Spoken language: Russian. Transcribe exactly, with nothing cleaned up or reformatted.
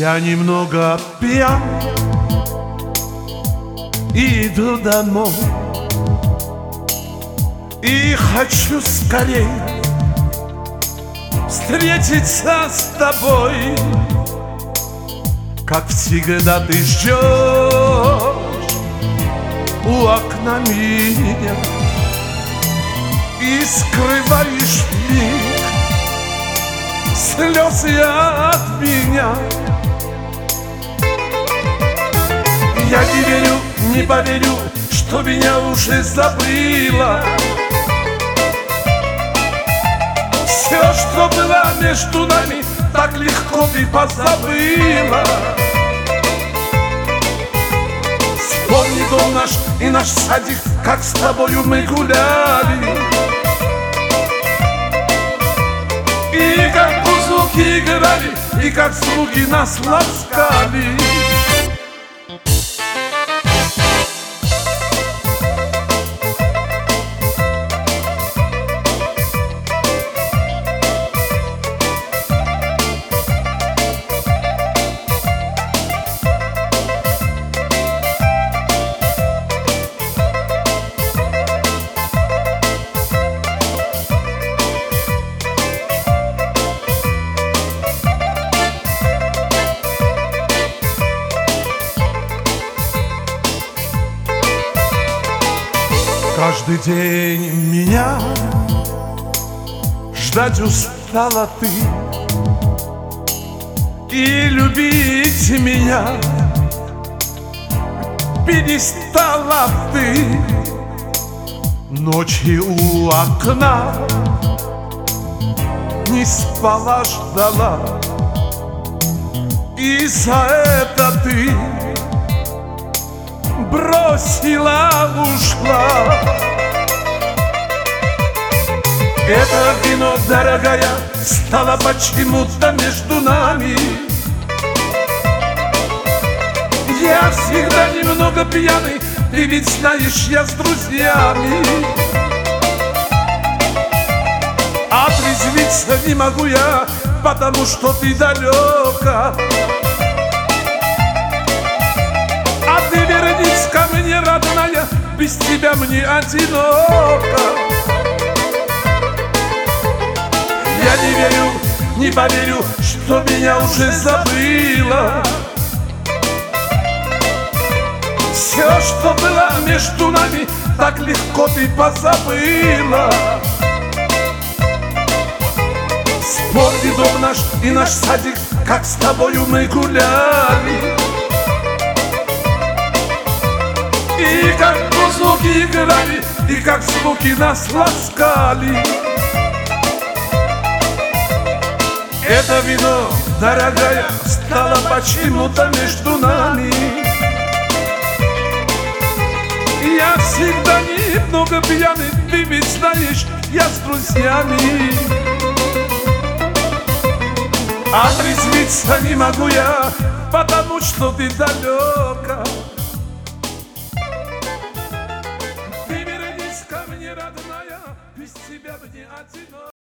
Я немного пьян и иду домой, и хочу скорее встретиться с тобой. Как всегда ты ждешь у окна меня и скрываешь миг слезы от меня. Я не верю, не поверю, что меня уже забыла. Все, что было между нами, так легко ты позабыла. Вспомни дом наш и наш садик, как с тобою мы гуляли, и как музыки играли, и как слуги нас ласкали. Каждый день меня ждать устала ты, и любить меня перестала ты. Ночи у окна не спала, ждала, и за это ты бросила, ушла. Это вино, дорогая, стало почему-то между нами. Я всегда немного пьяный, ты ведь знаешь, я с друзьями. А трезвиться не могу я, потому что ты далека. А ты вернись ко мне, родная, без тебя мне одиноко. Я не верю, не поверю, что меня уже забыла. Все, что было между нами, так легко ты позабыла. Вспомни дом наш и наш садик, как с тобою мы гуляли, и как музыки играли, и как звуки нас ласкали. Это вино, дорогая, стало почему-то между нами. Я всегда немного пьяный, ты ведь знаешь, я с друзьями. А трезвиться не могу я, потому что ты далека.